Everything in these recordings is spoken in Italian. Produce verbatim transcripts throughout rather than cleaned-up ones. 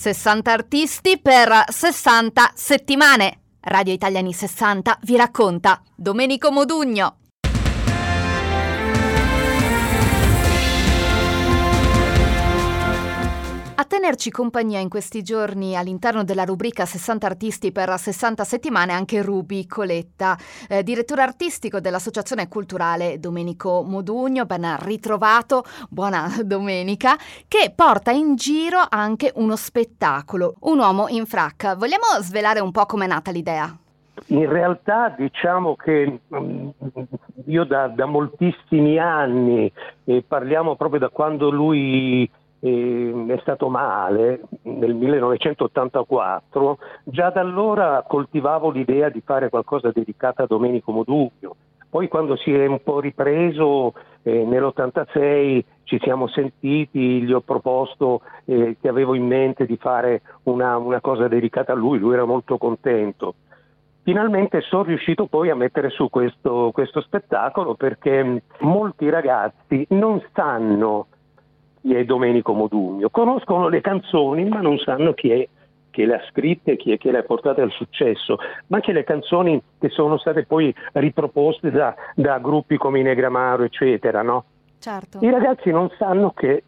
sessanta artisti per sessanta settimane. Radio Italia anni sessanta vi racconta Domenico Modugno. A tenerci compagnia in questi giorni all'interno della rubrica sessanta artisti per sessanta settimane anche Ruby Coletta, eh, direttore artistico dell'Associazione Culturale Domenico Modugno, ben ritrovato, buona domenica, che porta in giro anche uno spettacolo, Un uomo in frac. Vogliamo svelare un po' com'è nata l'idea? In realtà diciamo che um, io da, da moltissimi anni, eh, parliamo proprio da quando lui E è stato male nel millenovecentottantaquattro, già da allora coltivavo l'idea di fare qualcosa dedicato a Domenico Modugno. Poi quando si è un po' ripreso eh, nell'ottantasei ci siamo sentiti, gli ho proposto eh, che avevo in mente di fare una, una cosa dedicata a lui, lui era molto contento. Finalmente sono riuscito poi a mettere su questo, questo spettacolo perché molti ragazzi non sanno chi è Domenico Modugno, conoscono le canzoni ma non sanno chi è che le ha scritte, chi è che le ha portate al successo, ma anche le canzoni che sono state poi riproposte da, da gruppi come i Negramaro eccetera, no? Certo. I ragazzi non sanno che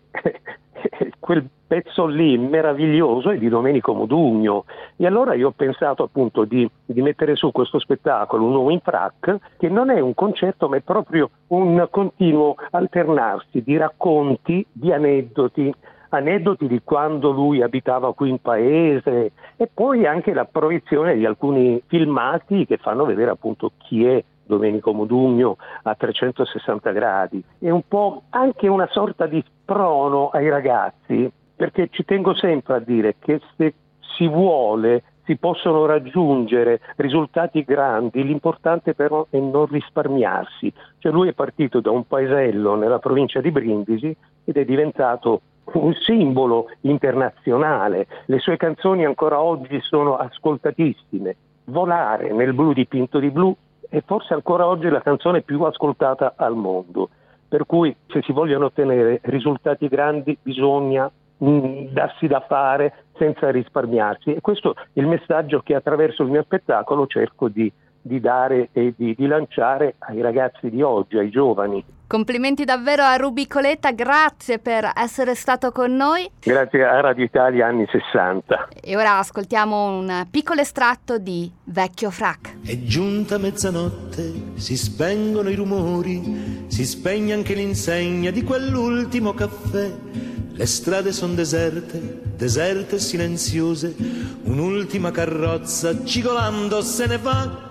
quel pezzo lì meraviglioso è di Domenico Modugno, e allora io ho pensato appunto di, di mettere su questo spettacolo, Un uomo in frac, che non è un concerto ma è proprio un continuo alternarsi di racconti, di aneddoti, aneddoti di quando lui abitava qui in paese, e poi anche la proiezione di alcuni filmati che fanno vedere appunto chi è Domenico Modugno a trecentosessanta gradi. È un po' anche una sorta di sprono ai ragazzi, perché ci tengo sempre a dire che se si vuole si possono raggiungere risultati grandi, l'importante però è non risparmiarsi. Cioè lui è partito da un paesello nella provincia di Brindisi ed è diventato un simbolo internazionale. Le sue canzoni ancora oggi sono ascoltatissime. Volare nel blu dipinto di blu è forse ancora oggi la canzone più ascoltata al mondo, per cui se si vogliono ottenere risultati grandi bisogna mh, darsi da fare senza risparmiarsi, e questo è il messaggio che attraverso il mio spettacolo cerco di, di dare e di, di lanciare ai ragazzi di oggi, ai giovani. Complimenti davvero a Ruby Coletta, grazie per essere stato con noi. Grazie a Radio Italia anni sessanta. E ora ascoltiamo un piccolo estratto di Vecchio frac. È giunta mezzanotte, si spengono i rumori, si spegne anche l'insegna di quell'ultimo caffè. Le strade son deserte, deserte e silenziose, un'ultima carrozza cigolando se ne va.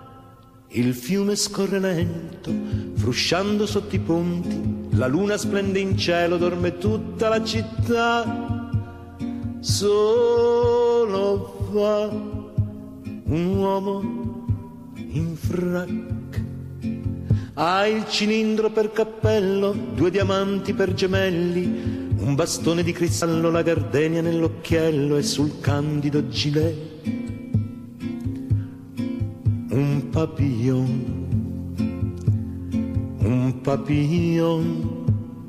Il fiume scorre lento, frusciando sotto i ponti, la luna splende in cielo, dorme tutta la città. Solo va un uomo in frac, ha il cilindro per cappello, due diamanti per gemelli, un bastone di cristallo, la gardenia nell'occhiello e sul candido gilet un papillon, un papillon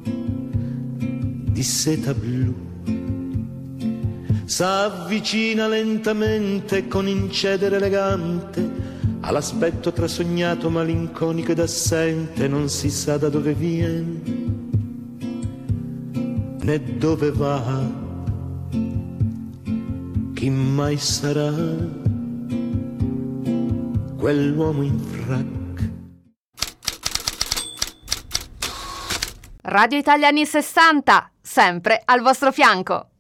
di seta blu. S'avvicina lentamente con incedere elegante all'aspetto trasognato, malinconico ed assente, non si sa da dove viene né dove va, chi mai sarà quell'uomo in frac. Radio Italia anni sessanta, sempre al vostro fianco.